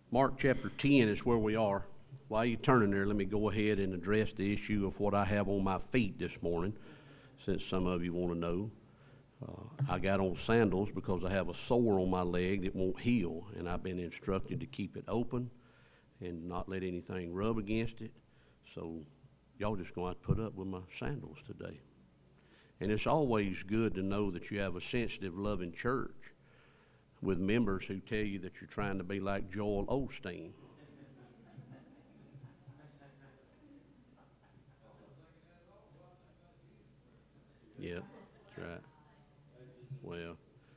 Mark chapter 10 is where we are. While you're turning there, let me go ahead and address the issue of what I have on my feet this morning, since some of you want to know. I got on sandals because I have a sore on my leg that won't heal, and I've been instructed to keep it open and not let anything rub against it. So y'all just going to have to put up with my sandals today. And it's always good to know that you have a sensitive, loving church with members who tell you that you're trying to be like Joel Osteen. Yeah, that's right. Well,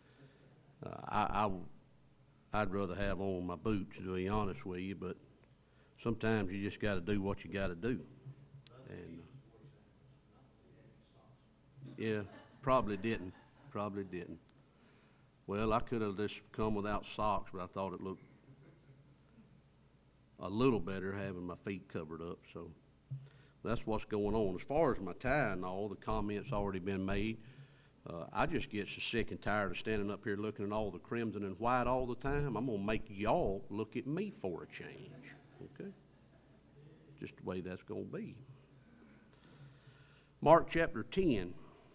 I'd rather have on my boots, to be honest with you, but sometimes you just got to do what you got to do. And yeah, probably didn't. Well, I could have just come without socks, but I thought it looked a little better having my feet covered up. So that's what's going on. As far as my tie and all, the comments already been made. I just get so sick and tired of standing up here looking at all the crimson and white all the time. I'm going to make y'all look at me for a change. Okay? Just the way that's going to be. Mark chapter 10.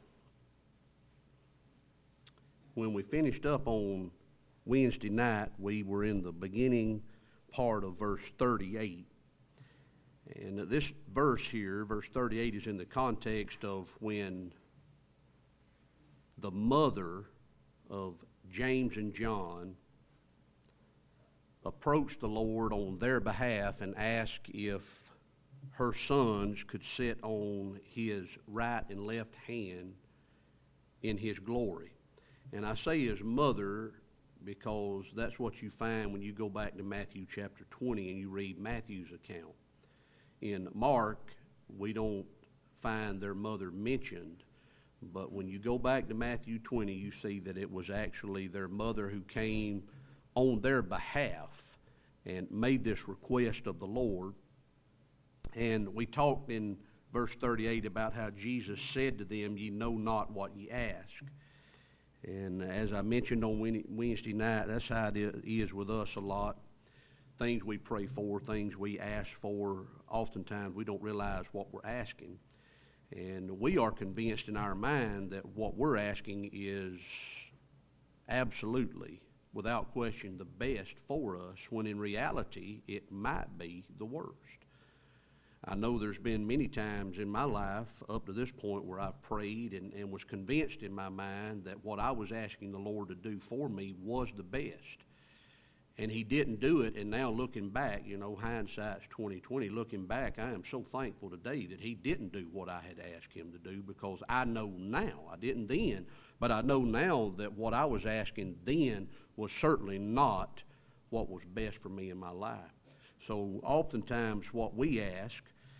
When we finished up on Wednesday night, we were in the beginning part of verse 38. And this verse here, verse 38, is in the context of when the mother of James and John approached the Lord on their behalf and asked if her sons could sit on his right and left hand in his glory. And I say his mother because that's what you find when you go back to Matthew chapter 20 and you read Matthew's account. In Mark, we don't find their mother mentioned, but when you go back to Matthew 20, you see that it was actually their mother who came on their behalf and made this request of the Lord. And we talked in verse 38 about how Jesus said to them, "Ye know not what ye ask." And as I mentioned on Wednesday night, that's how it is with us a lot. Things we pray for, things we ask for, oftentimes we don't realize what we're asking. And we are convinced in our mind that what we're asking is absolutely, without question, the best for us, when in reality it might be the worst. I know there's been many times in my life up to this point where I've prayed and was convinced in my mind that what I was asking the Lord to do for me was the best. And he didn't do it, and now looking back, hindsight's 20/20. Looking back, I am so thankful today that he didn't do what I had asked him to do, because I know now, I didn't then, but I know now that what I was asking then was certainly not what was best for me in my life. So oftentimes what we ask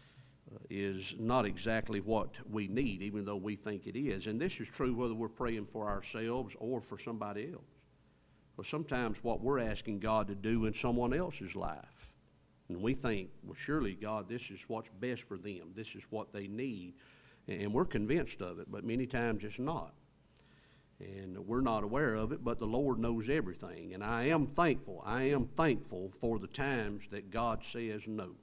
is not exactly what we need, even though we think it is. And this is true whether we're praying for ourselves or for somebody else. Well, sometimes what we're asking God to do in someone else's life, and we think, well, surely, God, this is what's best for them. This is what they need. And we're convinced of it, but many times it's not. And we're not aware of it, but the Lord knows everything. And I am thankful for the times that God says no.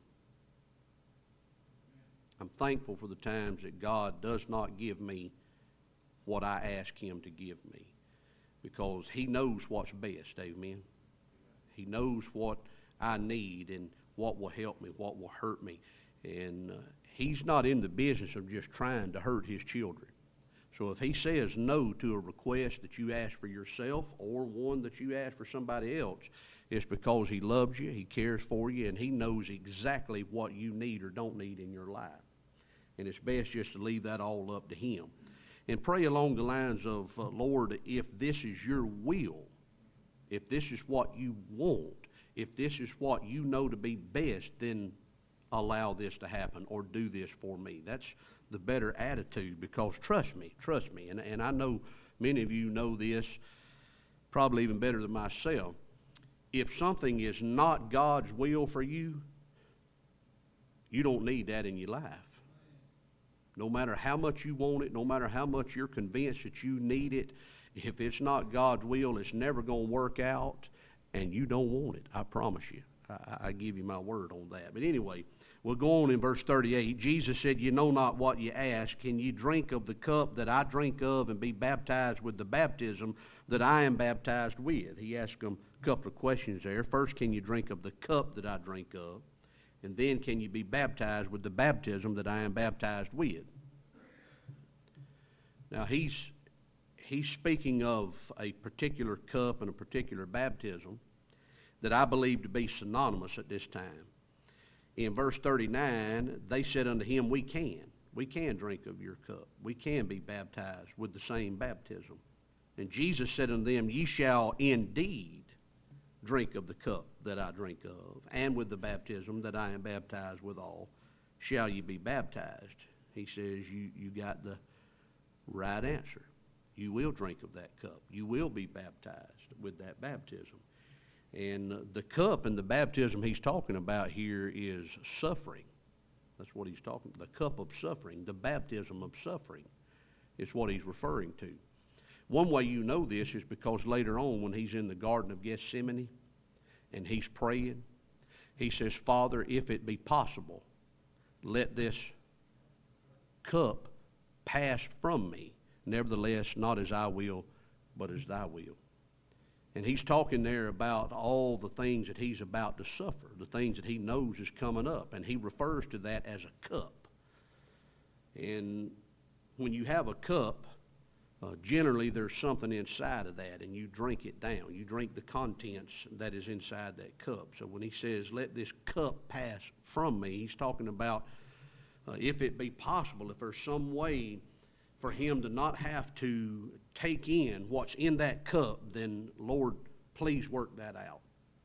I'm thankful for the times that God does not give me what I ask him to give me, because he knows what's best, amen. He knows what I need and what will help me, what will hurt me. And he's not in the business of just trying to hurt his children. So if he says no to a request that you ask for yourself or one that you ask for somebody else, it's because he loves you, he cares for you, and he knows exactly what you need or don't need in your life. And it's best just to leave that all up to him. And pray along the lines of, Lord, if this is your will, if this is what you want, if this is what you know to be best, then allow this to happen or do this for me. That's the better attitude, because trust me, and I know many of you know this probably even better than myself. If something is not God's will for you, you don't need that in your life. No matter how much you want it, no matter how much you're convinced that you need it, if it's not God's will, it's never going to work out, and you don't want it. I promise you. I give you my word on that. But anyway, we'll go on in verse 38. Jesus said, "You know not what you ask. Can you drink of the cup that I drink of and be baptized with the baptism that I am baptized with?" He asked them a couple of questions there. First, can you drink of the cup that I drink of? And then, can you be baptized with the baptism that I am baptized with? Now, he's speaking of a particular cup and a particular baptism that I believe to be synonymous at this time. In verse 39, they said unto him, We can drink of your cup. We can be baptized with the same baptism. And Jesus said unto them, Ye shall indeed drink of the cup that I drink of, and with the baptism that I am baptized withal, shall ye be baptized. He says, you got the right answer. You will drink of that cup. You will be baptized with that baptism. And the cup and the baptism he's talking about here is suffering. That's what he's talking about. The cup of suffering, the baptism of suffering is what he's referring to. One way you know this is because later on when he's in the Garden of Gethsemane and he's praying, he says, Father, if it be possible, let this cup pass from me. Nevertheless, not as I will, but as thy will. And he's talking there about all the things that he's about to suffer, the things that he knows is coming up. And he refers to that as a cup. And when you have a cup, generally there's something inside of that, and you drink it down. You drink the contents that is inside that cup. So when he says, let this cup pass from me, he's talking about if it be possible, if there's some way for him to not have to take in what's in that cup, then Lord, please work that out.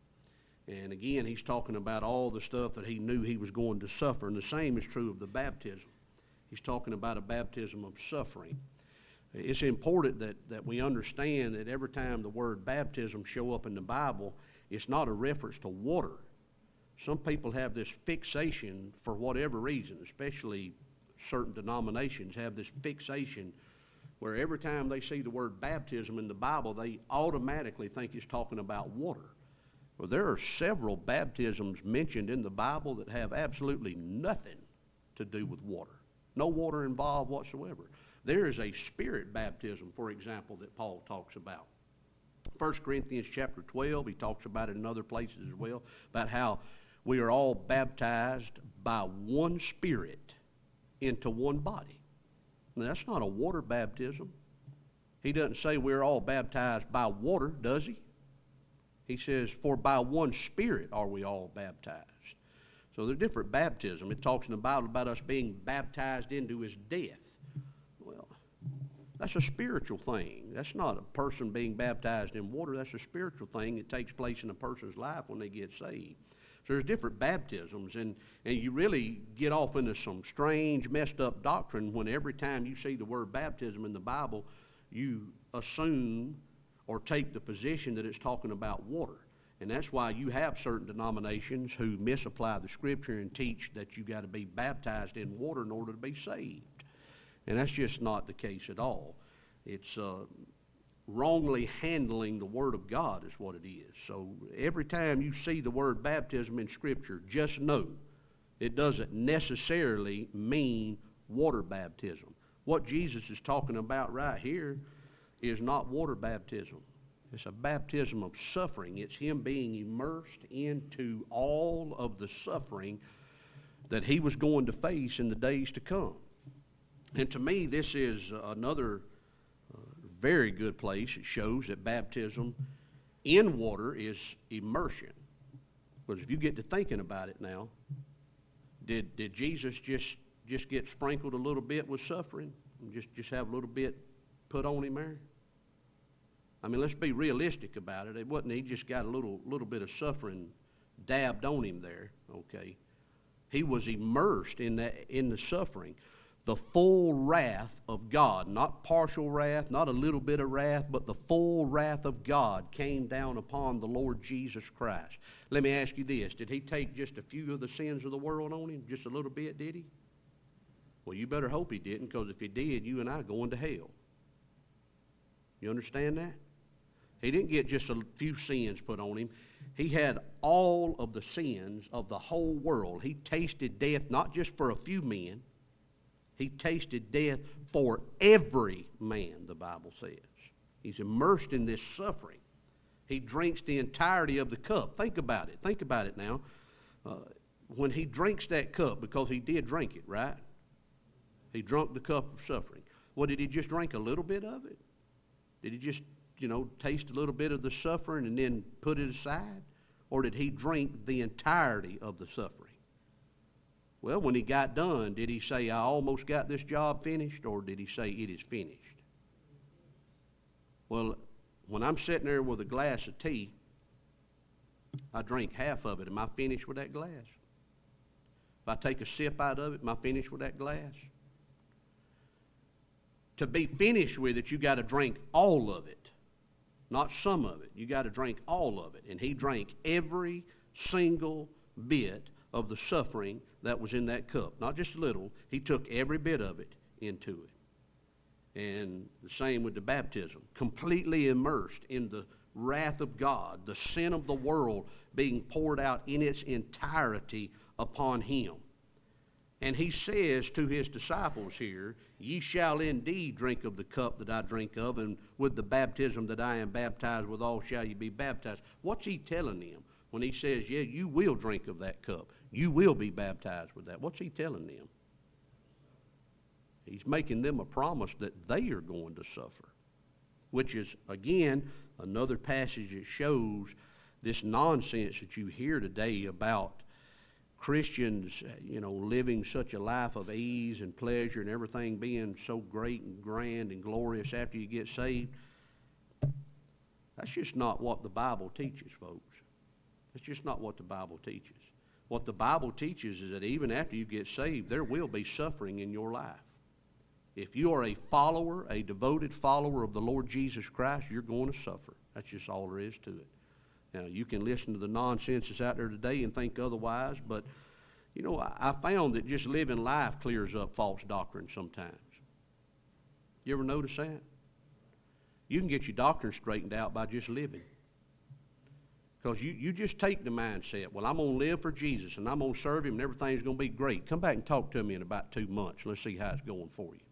And again, he's talking about all the stuff that he knew he was going to suffer. And the same is true of the baptism. He's talking about a baptism of suffering. It's important that we understand that every time the word baptism show up in the Bible, it's not a reference to water. Some people have this fixation for whatever reason, especially certain denominations have this fixation where every time they see the word baptism in the Bible, they automatically think it's talking about water. Well, there are several baptisms mentioned in the Bible that have absolutely nothing to do with water. No water involved whatsoever. There is a spirit baptism, for example, that Paul talks about. 1 Corinthians chapter 12, he talks about it in other places as well, about how we are all baptized by one Spirit into one body. Now, that's not a water baptism. He doesn't say we're all baptized by water, does he? He says, for by one Spirit are we all baptized. So there's different baptism. It talks in the Bible about us being baptized into his death. Well, that's a spiritual thing. That's not a person being baptized in water. That's a spiritual thing that takes place in a person's life when they get saved. So there's different baptisms, and you really get off into some strange, messed up doctrine when every time you see the word baptism in the Bible, you assume or take the position that it's talking about water. And that's why you have certain denominations who misapply the Scripture and teach that you got to be baptized in water in order to be saved. And that's just not the case at all. It's wrongly handling the Word of God is what it is. So every time you see the word baptism in Scripture, just know it doesn't necessarily mean water baptism. What Jesus is talking about right here is not water baptism. It's a baptism of suffering. It's him being immersed into all of the suffering that he was going to face in the days to come. And to me, this is another very good place. It shows that baptism in water is immersion. Because if you get to thinking about it now, did Jesus just get sprinkled a little bit with suffering? And just have a little bit put on him there? I mean, let's be realistic about it. It wasn't he just got a little bit of suffering dabbed on him there, okay? He was immersed in the suffering. The full wrath of God, not partial wrath, not a little bit of wrath, but the full wrath of God came down upon the Lord Jesus Christ. Let me ask you this. Did he take just a few of the sins of the world on him? Just a little bit, did he? Well, you better hope he didn't, because if he did, you and I going to hell. You understand that? He didn't get just a few sins put on him. He had all of the sins of the whole world. He tasted death not just for a few men. He tasted death for every man, the Bible says. He's immersed in this suffering. He drinks the entirety of the cup. Think about it. Think about it now. When he drinks that cup, because he did drink it, right? He drank the cup of suffering. Well, did he just drink a little bit of it? Did he just, taste a little bit of the suffering and then put it aside? Or did he drink the entirety of the suffering? Well, when he got done, did he say, I almost got this job finished, or did he say, it is finished? Well, when I'm sitting there with a glass of tea, I drink half of it. Am I finished with that glass? If I take a sip out of it, am I finished with that glass? To be finished with it, you got to drink all of it, not some of it. You got to drink all of it. And he drank every single bit of the suffering that was in that cup. Not just a little. He took every bit of it into it. And the same with the baptism. Completely immersed in the wrath of God, the sin of the world being poured out in its entirety upon him. And he says to his disciples here, ye shall indeed drink of the cup that I drink of, and with the baptism that I am baptized withal shall you be baptized. What's he telling them when he says, yeah, you will drink of that cup? You will be baptized with that. What's he telling them? He's making them a promise that they are going to suffer, which is, again, another passage that shows this nonsense that you hear today about Christians, living such a life of ease and pleasure and everything being so great and grand and glorious after you get saved. That's just not what the Bible teaches, folks. That's just not what the Bible teaches. What the Bible teaches is that even after you get saved, there will be suffering in your life. If you are a follower, a devoted follower of the Lord Jesus Christ, you're going to suffer. That's just all there is to it. Now, you can listen to the nonsense that's out there today and think otherwise, but, I found that just living life clears up false doctrine sometimes. You ever notice that? You can get your doctrine straightened out by just living. Because you just take the mindset, well, I'm going to live for Jesus, and I'm going to serve him, and everything's going to be great. Come back and talk to me in about 2 months. Let's see how it's going for you.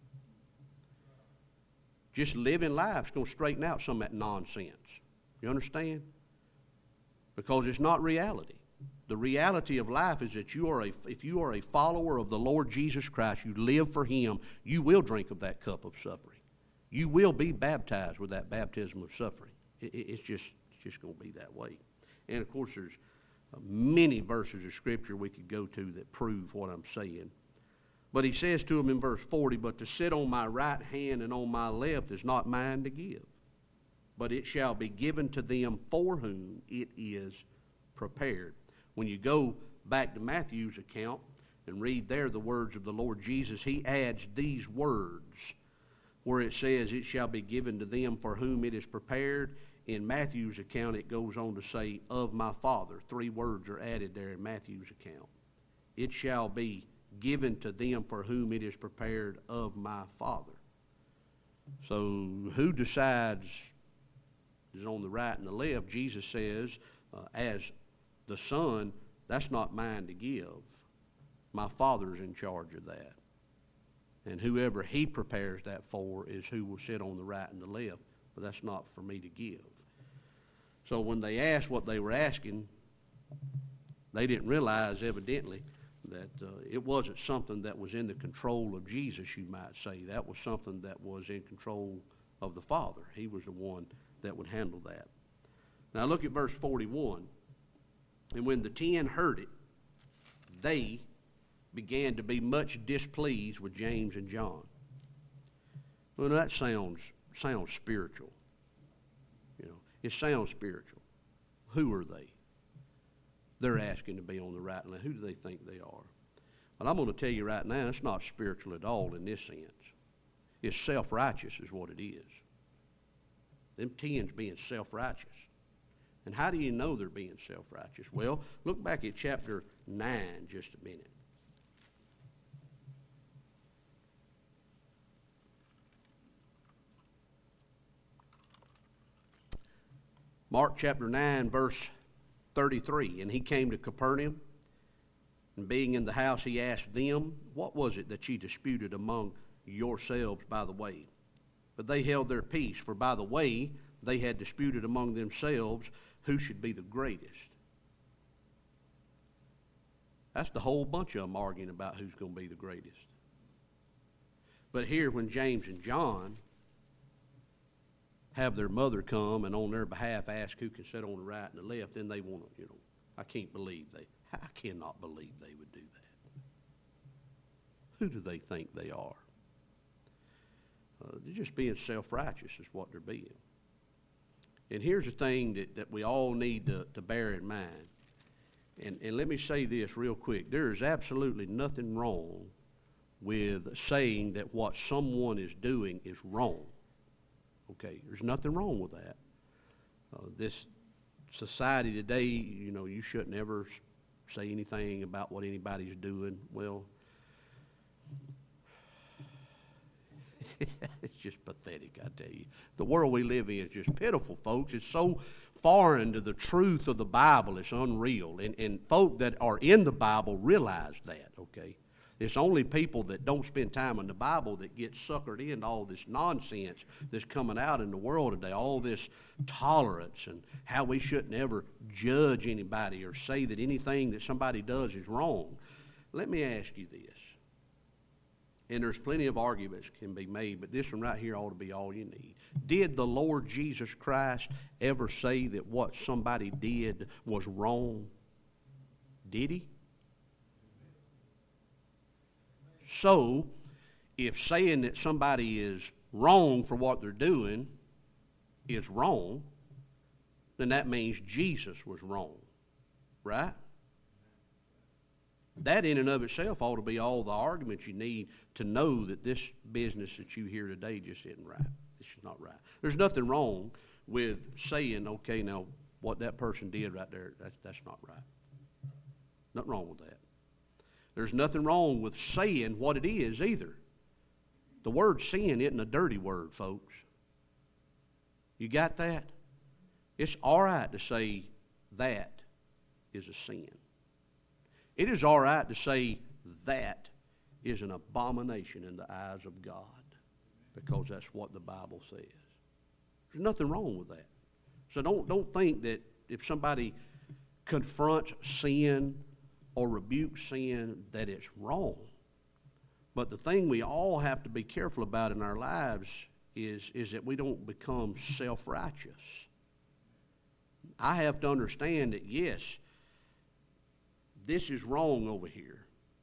Just living life's going to straighten out some of that nonsense. You understand? Because it's not reality. The reality of life is that if you are a follower of the Lord Jesus Christ, you live for him, you will drink of that cup of suffering. You will be baptized with that baptism of suffering. It's just going to be that way. And, of course, there's many verses of Scripture we could go to that prove what I'm saying. But he says to him in verse 40, but to sit on my right hand and on my left is not mine to give, but it shall be given to them for whom it is prepared. When you go back to Matthew's account and read there the words of the Lord Jesus, he adds these words where it says, it shall be given to them for whom it is prepared. In Matthew's account, it goes on to say, of my Father. 3 words are added there in Matthew's account. It shall be given to them for whom it is prepared of my Father. So who decides is on the right and the left? Jesus says, as the Son, that's not mine to give. My Father's in charge of that. And whoever he prepares that for is who will sit on the right and the left. But that's not for me to give. So when they asked what they were asking, they didn't realize, evidently, that it wasn't something that was in the control of Jesus, you might say. That was something that was in control of the Father. He was the one that would handle that. Now look at verse 41. And when the 10 heard it, they began to be much displeased with James and John. Well, that sounds spiritual. It sounds spiritual. Who are they? They're asking to be on the right and left. Who do they think they are? Well, I'm going to tell you right now, it's not spiritual at all in this sense. It's self-righteous is what it is. Them 10's being self-righteous. And how do you know they're being self-righteous? Well, look back at chapter 9 just a minute. Mark chapter 9, verse 33. And he came to Capernaum, and being in the house, he asked them, What was it that ye disputed among yourselves by the way? But they held their peace, for by the way they had disputed among themselves who should be the greatest. That's the whole bunch of them arguing about who's going to be the greatest. But here, when James and John have their mother come and on their behalf ask who can sit on the right and the left, then they want to, I cannot believe they would do that. Who do they think they are? They're just being self-righteous is what they're being. And here's the thing that we all need to bear in mind. And let me say this real quick. There is absolutely nothing wrong with saying that what someone is doing is wrong. Okay, there's nothing wrong with that. This society today, you shouldn't ever say anything about what anybody's doing. Well, it's just pathetic, I tell you. The world we live in is just pitiful, folks. It's so foreign to the truth of the Bible, it's unreal. And folk that are in the Bible realize that, okay? It's only people that don't spend time in the Bible that get suckered into all this nonsense that's coming out in the world today, all this tolerance and how we shouldn't ever judge anybody or say that anything that somebody does is wrong. Let me ask you this, and there's plenty of arguments can be made, but this one right here ought to be all you need. Did the Lord Jesus Christ ever say that what somebody did was wrong? Did he? So, if saying that somebody is wrong for what they're doing is wrong, then that means Jesus was wrong, right? That in and of itself ought to be all the arguments you need to know that this business that you hear today just isn't right. This is not right. There's nothing wrong with saying, okay, now what that person did right there, that's not right. Nothing wrong with that. There's nothing wrong with saying what it is either. The word sin isn't a dirty word, folks. You got that? It's all right to say that is a sin. It is all right to say that is an abomination in the eyes of God, because that's what the Bible says. There's nothing wrong with that. So don't think that if somebody confronts sin or rebukes sin that it's wrong. But the thing we all have to be careful about in our lives is that we don't become self-righteous. I have to understand that, yes, this is wrong over here,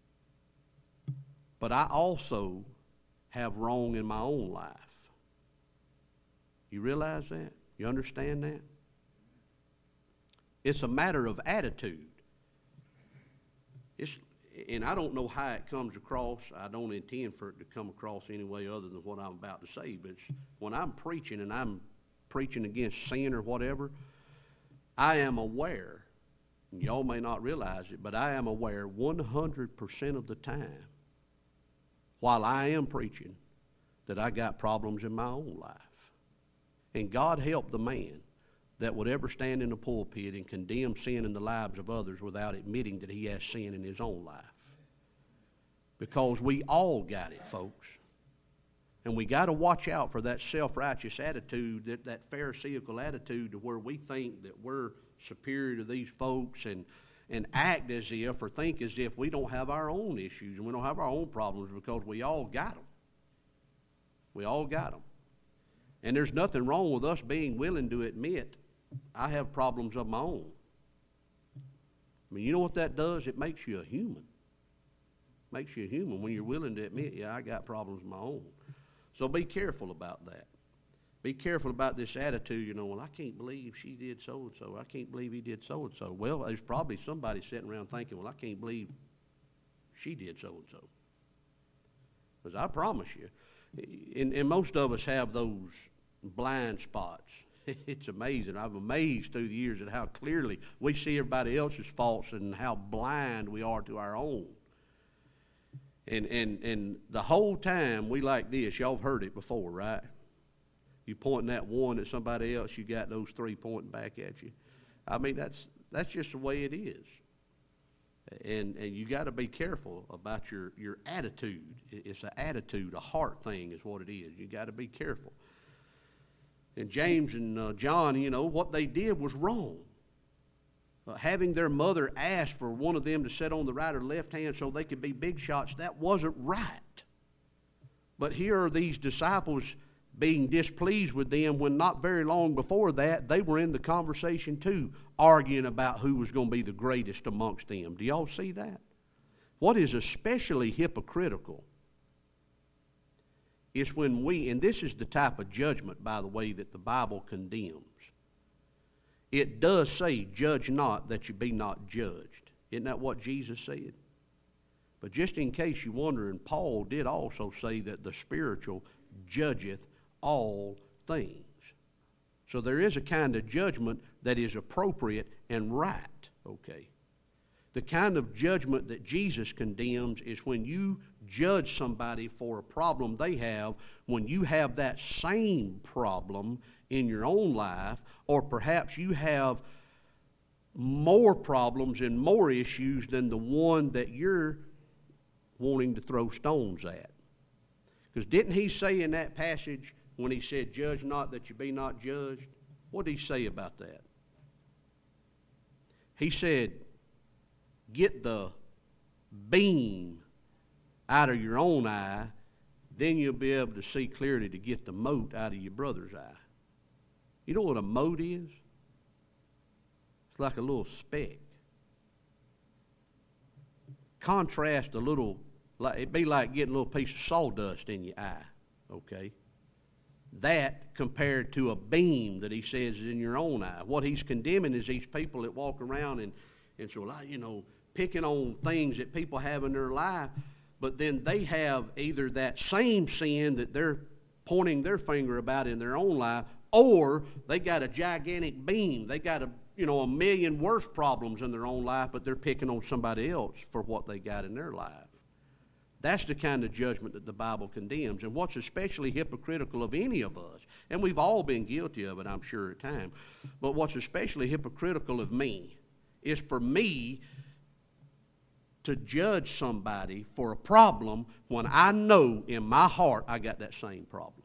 but I also have wrong in my own life. You realize that? You understand that? It's a matter of attitude. And I don't know how it comes across. I don't intend for it to come across any way other than what I'm about to say. But when I'm preaching and I'm preaching against sin or whatever, I am aware, and y'all may not realize it, but I am aware 100% of the time while I am preaching that I got problems in my own life. And God help the man that would ever stand in the pulpit and condemn sin in the lives of others without admitting that he has sin in his own life. Because we all got it, folks. And we got to watch out for that self-righteous attitude, that pharisaical attitude to where we think that we're superior to these folks and act as if or think as if we don't have our own issues and we don't have our own problems, because we all got them. We all got them. And there's nothing wrong with us being willing to admit I have problems of my own. I mean, you know what that does? It makes you a human. Makes you a human when you're willing to admit, yeah, I got problems of my own. So be careful about that. Be careful about this attitude, well, I can't believe she did so-and-so. I can't believe he did so-and-so. Well, there's probably somebody sitting around thinking, well, I can't believe she did so-and-so. Because I promise you, and most of us have those blind spots. It's amazing. I'm amazed through the years at how clearly we see everybody else's faults and how blind we are to our own. And the whole time we like this, y'all have heard it before, right? You pointing that one at somebody else, you got those three pointing back at you. I mean, that's just the way it is. And you got to be careful about your attitude. It's an attitude, a heart thing is what it is. You got to be careful. And James and John, what they did was wrong. Having their mother ask for one of them to sit on the right or left hand so they could be big shots, that wasn't right. But here are these disciples being displeased with them when not very long before that, they were in the conversation too, arguing about who was going to be the greatest amongst them. Do y'all see that? What is especially hypocritical is when and this is the type of judgment, by the way, that the Bible condemns. It does say, judge not that you be not judged. Isn't that what Jesus said? But just in case you're wondering, Paul did also say that the spiritual judgeth all things. So there is a kind of judgment that is appropriate and right, okay? The kind of judgment that Jesus condemns is when you judge somebody for a problem they have, when you have that same problem in your own life, or perhaps you have more problems and more issues than the one that you're wanting to throw stones at. Because didn't he say in that passage, when he said, judge not that you be not judged, what did he say about that? He said, get the beam out of your own eye, then you'll be able to see clearly to get the mote out of your brother's eye. You know what a mote is? It's like a little speck. Contrast a little, it'd be like getting a little piece of sawdust in your eye, okay? That compared to a beam that he says is in your own eye. What he's condemning is these people that walk around and so, picking on things that people have in their life, but then they have either that same sin that they're pointing their finger about in their own life, or they got a gigantic beam. They got a million worse problems in their own life, but they're picking on somebody else for what they got in their life. That's the kind of judgment that the Bible condemns. And what's especially hypocritical of any of us, and we've all been guilty of it, I'm sure, at times, but what's especially hypocritical of me is for me to judge somebody for a problem when I know in my heart I got that same problem.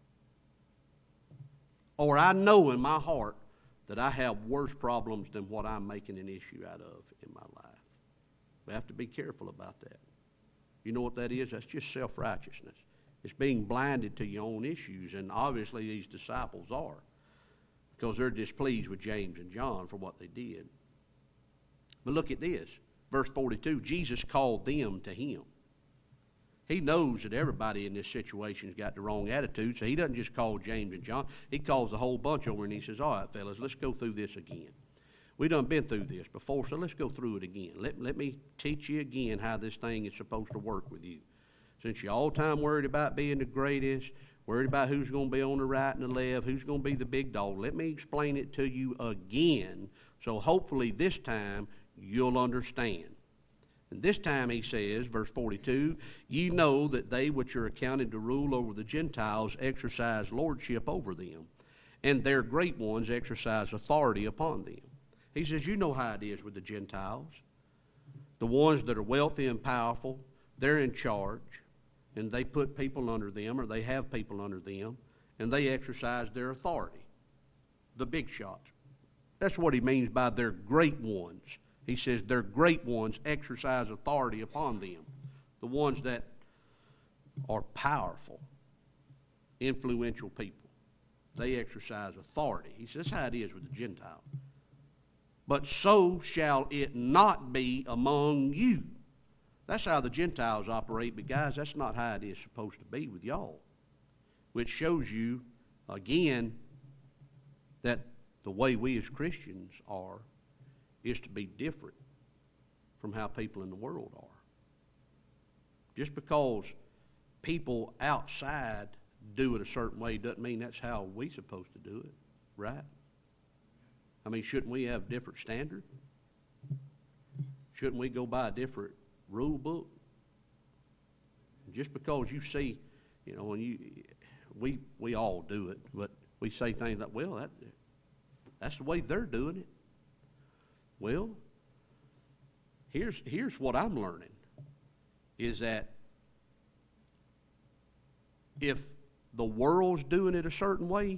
Or I know in my heart that I have worse problems than what I'm making an issue out of in my life. We have to be careful about that. You know what that is? That's just self-righteousness. It's being blinded to your own issues, and obviously these disciples are, because they're displeased with James and John for what they did. But look at this, verse 42, Jesus called them to him. He knows that everybody in this situation's got the wrong attitude, so he doesn't just call James and John. He calls the whole bunch over and he says, all right, fellas, let's go through this again. We done been through this before, so let's go through it again. Let me teach you again how this thing is supposed to work with you. Since you're all the time worried about being the greatest, worried about who's going to be on the right and the left, who's going to be the big dog, let me explain it to you again, so hopefully this time you'll understand. And this time he says, verse 42, ye know that they which are accounted to rule over the Gentiles exercise lordship over them, and their great ones exercise authority upon them. He says, you know how it is with the Gentiles. The ones that are wealthy and powerful, they're in charge, and they put people under them, or they have people under them, and they exercise their authority. The big shots. That's what he means by their great ones. He says their great ones exercise authority upon them. The ones that are powerful, influential people. They exercise authority. He says that's how it is with the Gentiles. But so shall it not be among you. That's how the Gentiles operate, but guys, that's not how it is supposed to be with y'all. Which shows you, again, that the way we as Christians are is to be different from how people in the world are. Just because people outside do it a certain way doesn't mean that's how we're supposed to do it, right? I mean, shouldn't we have a different standard? Shouldn't we go by a different rule book? Just because you see, we all do it, but we say things like, well, that's the way they're doing it. Well, here's what I'm learning, is that if the world's doing it a certain way,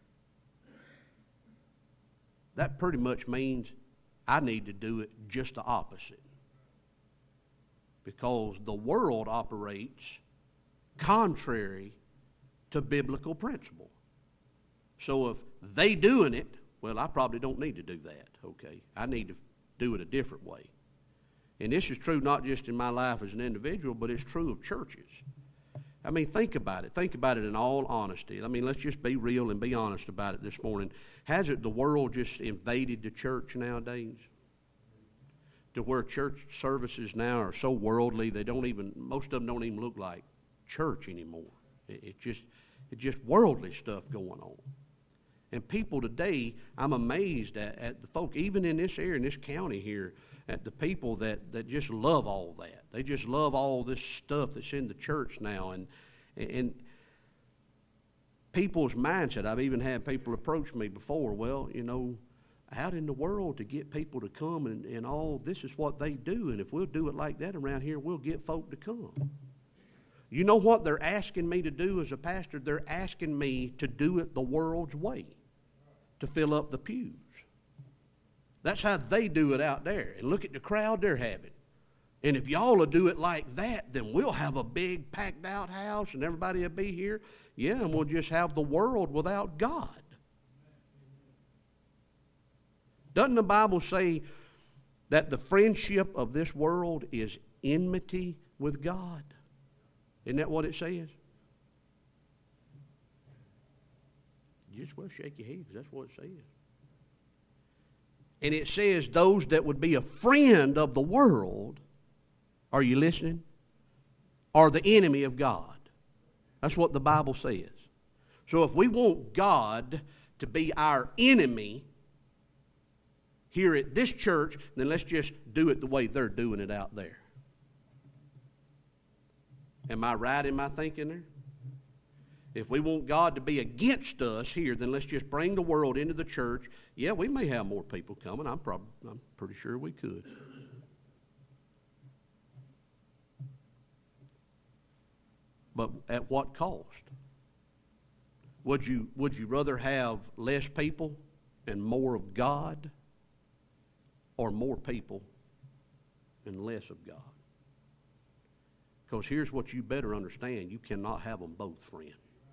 that pretty much means I need to do it just the opposite. Because the world operates contrary to biblical principle. So if they doing it, well, I probably don't need to do that, okay? I need to do it a different way. And this is true not just in my life as an individual, but it's true of churches. I mean, think about it. Think about it in all honesty. I mean, let's just be real and be honest about it this morning. Hasn't the world just invaded the church nowadays? To where church services now are so worldly, most of them don't even look like church anymore. It's just worldly stuff going on. And people today, I'm amazed at the folk, even in this area, in this county here, at the people that just love all that. They just love all this stuff that's in the church now. And people's mindset, I've even had people approach me before, well, out in the world to get people to come and all, this is what they do. And if we'll do it like that around here, we'll get folk to come. You know what they're asking me to do as a pastor? They're asking me to do it the world's way, to fill up the pews. That's how they do it out there. And look at the crowd they're having. And if y'all will do it like that, then we'll have a big packed out house and everybody will be here. Yeah, and we'll just have the world without God. Doesn't the Bible say that the friendship of this world is enmity with God? Isn't that what it says? You just well shake your head because that's what it says. And it says those that would be a friend of the world, are you listening? Are the enemy of God. That's what the Bible says. So if we want God to be our enemy here at this church, then let's just do it the way they're doing it out there. Am I right in my thinking there? If we want God to be against us here, then let's just bring the world into the church. Yeah, we may have more people coming. I'm pretty sure we could. But at what cost? Would you rather have less people and more of God, or more people and less of God? Because here's what you better understand. You cannot have them both, friend.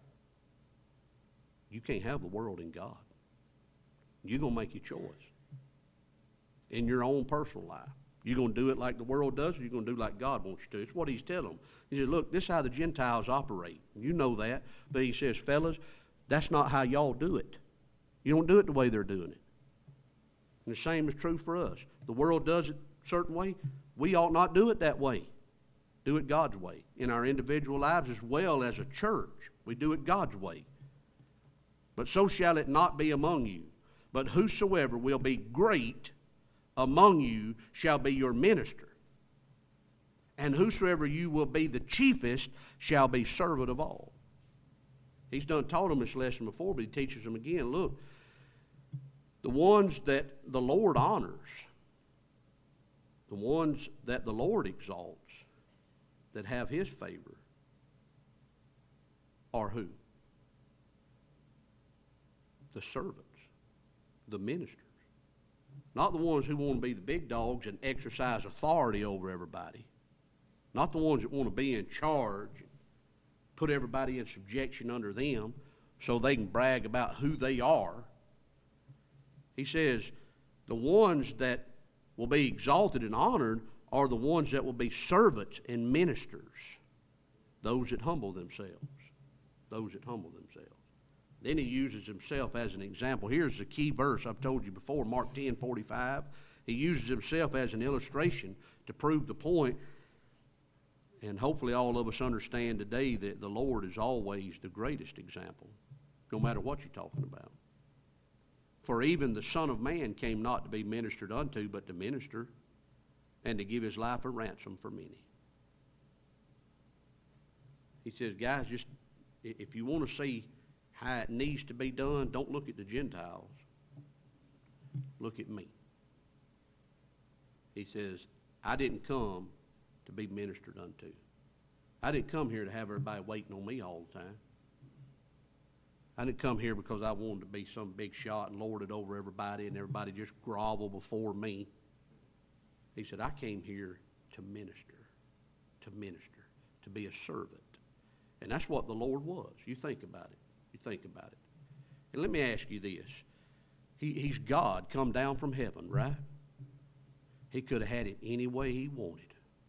You can't have the world and God. You're going to make your choice in your own personal life. You're going to do it like the world does, or you're going to do like God wants you to. It's what he's telling them. He said, look, this is how the Gentiles operate. You know that. But he says, fellas, that's not how y'all do it. You don't do it the way they're doing it. And the same is true for us. The world does it a certain way. We ought not do it that way. Do it God's way. In our individual lives as well as a church, we do it God's way. But so shall it not be among you. But whosoever will be great among you shall be your minister. And whosoever you will be the chiefest shall be servant of all. He's done taught them this lesson before, but he teaches them again. Look, the ones that the Lord honors, the ones that the Lord exalts, that have his favor, are who? The servants, the ministers. Not the ones who want to be the big dogs and exercise authority over everybody. Not the ones that want to be in charge, put everybody in subjection under them so they can brag about who they are. He says the ones that will be exalted and honored are the ones that will be servants and ministers, those that humble themselves, those that humble themselves. Then he uses himself as an example. Here's the key verse I've told you before, Mark 10:45. He uses himself as an illustration to prove the point. And hopefully all of us understand today that the Lord is always the greatest example, no matter what you're talking about. For even the Son of Man came not to be ministered unto, but to minister and to give his life a ransom for many. He says, guys, just If you want to see how it needs to be done, don't look at the Gentiles. Look at me. He says, I didn't come to be ministered unto. I didn't come here to have everybody waiting on me all the time. I didn't come here because I wanted to be some big shot and lord it over everybody and everybody just grovel before me. He said, I came here to minister, to be a servant. And that's what the Lord was. You think about it. You think about it. And let me ask you this. He's God come down from heaven, right? He could have had it any way he wanted.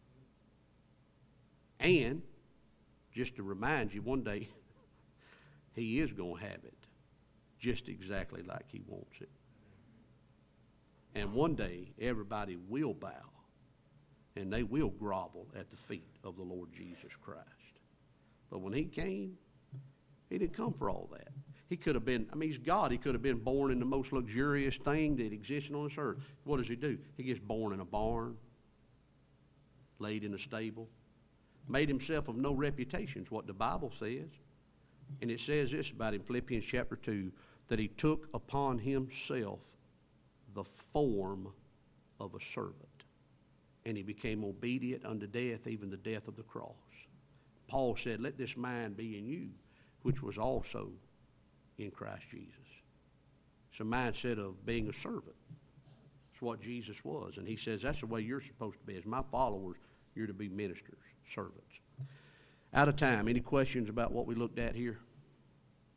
And, just to remind you, one day, he is going to have it just exactly like he wants it. And one day, everybody will bow, and they will grovel at the feet of the Lord Jesus Christ. But when he came, he didn't come for all that. He could have been, he's God. He could have been born in the most luxurious thing that existed on this earth. What does he do? He gets born in a barn, laid in a stable, made himself of no reputation, is what the Bible says. And it says this about him, Philippians chapter 2, that he took upon himself the form of a servant. And he became obedient unto death, even the death of the cross. Paul said, let this mind be in you, which was also in Christ Jesus. It's a mindset of being a servant. It's what Jesus was. And he says that's the way you're supposed to be. As my followers, you're to be ministers, servants. Out of time. Any questions about what we looked at here?